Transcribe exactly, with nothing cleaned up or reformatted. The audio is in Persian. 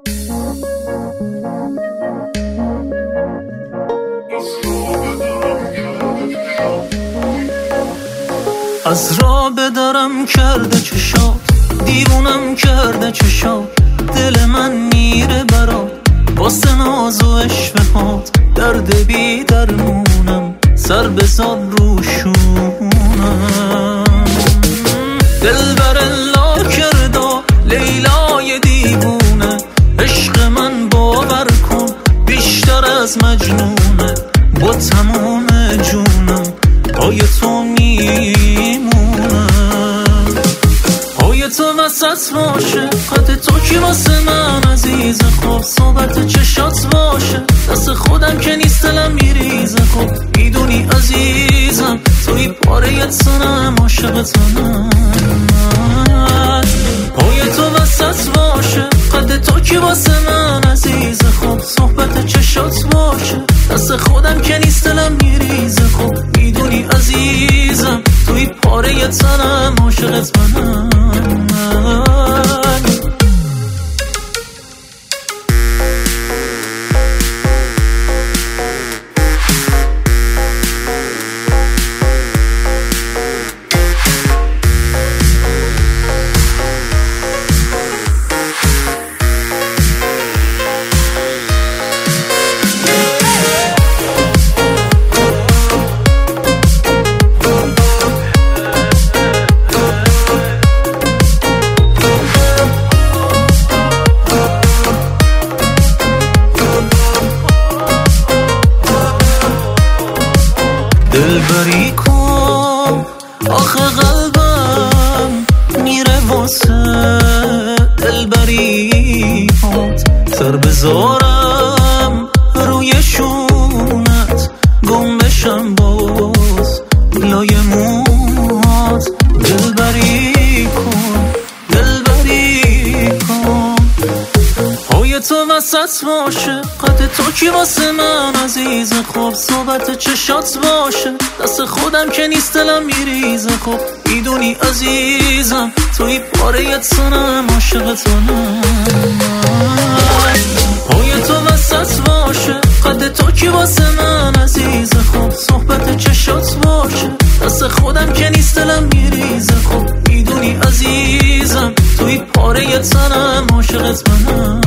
از راه بدارم کرده چشات، دیوونم کرده چشات، دل من میره برات واسه ناز و عشقهات. درد بی درمونم سر بزار روشونم. دل بر لا کرده لیلای دیوونه، عشق من باور کن بیشتر از مجنونه. با تمام جونم پای تو میمونم، پای تو وسط باشه قد تو کی واسه من عزیز. خوب صحبت چشات باشه دست خودم که نیست دلم میریزه. خب میدونی عزیزم توی پاره تنم عاشق تنم. پای تو وسط باشه قد تو کی واسه من عزیز. خب صحبت چشات باشه دست خودم که نیست دلم میریزه. خب میدونی عزیزم توی پاره تنم عاشق تنم. دلبری کن آخه قلبم میره واسه دلبری هات. سر بذارم روی شونت گم بشم باز لای موهات. دلبری کن دلبری کن پای تو وسط باشه قد تو کی واسه من عزیز. خب صحبت چشات باشه دست خودم که نیست دلم میریزه. خب میدونی عزیزم توی پاره تنم عاشق تنم. پای تو وسط باشه قد تو کی واسه من عزیز. خب صحبت چشات باشه دست خودم که نیست دلم میریزه. خب میدونی عزیزم توی پاره تنم عاشق تنم.